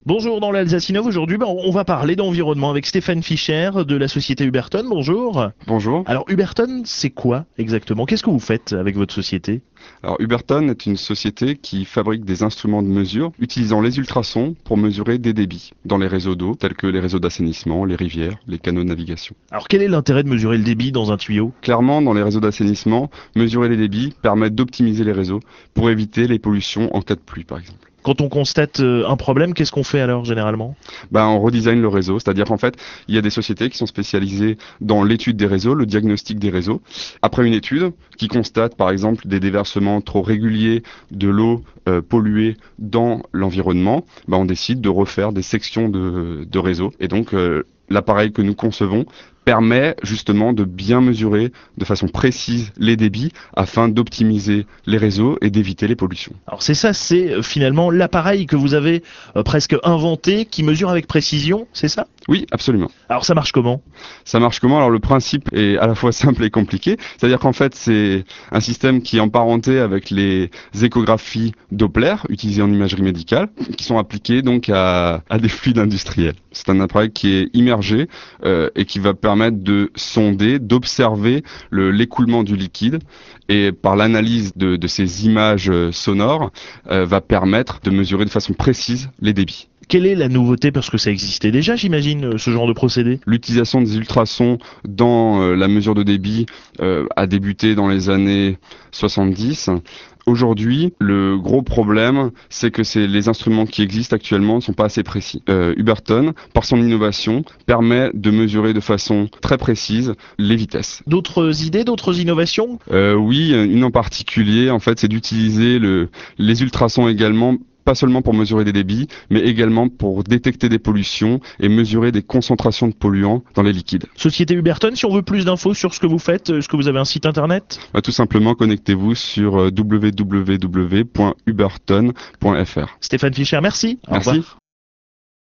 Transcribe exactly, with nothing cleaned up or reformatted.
Bonjour dans l'Alsace Innov. Aujourd'hui, ben, on va parler d'environnement avec Stéphane Fischer de la société Huberton. Bonjour. Bonjour. Alors Huberton, c'est quoi exactement? Qu'est-ce que vous faites avec votre société? Alors Huberton est une société qui fabrique des instruments de mesure utilisant les ultrasons pour mesurer des débits dans les réseaux d'eau tels que les réseaux d'assainissement, les rivières, les canaux de navigation. Alors quel est l'intérêt de mesurer le débit dans un tuyau? Clairement, dans les réseaux d'assainissement, mesurer les débits permet d'optimiser les réseaux pour éviter les pollutions en cas de pluie par exemple. Quand on constate euh, un problème, qu'est-ce qu'on fait alors généralement? Ben, on redesign le réseau, c'est-à-dire qu'en fait, il y a des sociétés qui sont spécialisées dans l'étude des réseaux, le diagnostic des réseaux. Après une étude qui constate par exemple des déversements trop réguliers de l'eau euh, polluée dans l'environnement, ben, on décide de refaire des sections de, de réseau. Et donc euh, l'appareil que nous concevons permet justement de bien mesurer de façon précise les débits afin d'optimiser les réseaux et d'éviter les pollutions. Alors c'est ça, c'est euh, finalement l'appareil que vous avez euh, presque inventé qui mesure avec précision, c'est ça? Oui, absolument. Alors ça marche comment? Ça marche comment? Alors le principe est à la fois simple et compliqué, c'est-à-dire qu'en fait c'est un système qui est emparenté avec les échographies Doppler utilisées en imagerie médicale, qui sont appliquées donc à, à des fluides industriels. C'est un appareil qui est immergé euh, et qui va permettre de sonder, d'observer le, l'écoulement du liquide et par l'analyse de, de ces images sonores euh, va permettre de mesurer de façon précise les débits. Quelle est la nouveauté? Parce que ça existait déjà, j'imagine, ce genre de procédé. L'utilisation des ultrasons dans euh, la mesure de débit euh, a débuté dans les années soixante-dix. Aujourd'hui, le gros problème, c'est que c'est les instruments qui existent actuellement ne sont pas assez précis. Euh, Huberton, par son innovation, permet de mesurer de façon très précise les vitesses. D'autres idées, d'autres innovations? Euh, oui, une en particulier, en fait, c'est d'utiliser le, les ultrasons également, pas seulement pour mesurer des débits, mais également pour détecter des pollutions et mesurer des concentrations de polluants dans les liquides. Société Huberton, si on veut plus d'infos sur ce que vous faites, est-ce que vous avez un site internet? Bah, tout simplement, connectez-vous sur w w w point huberton point f r. Stéphane Fischer, merci. Au Merci. revoir.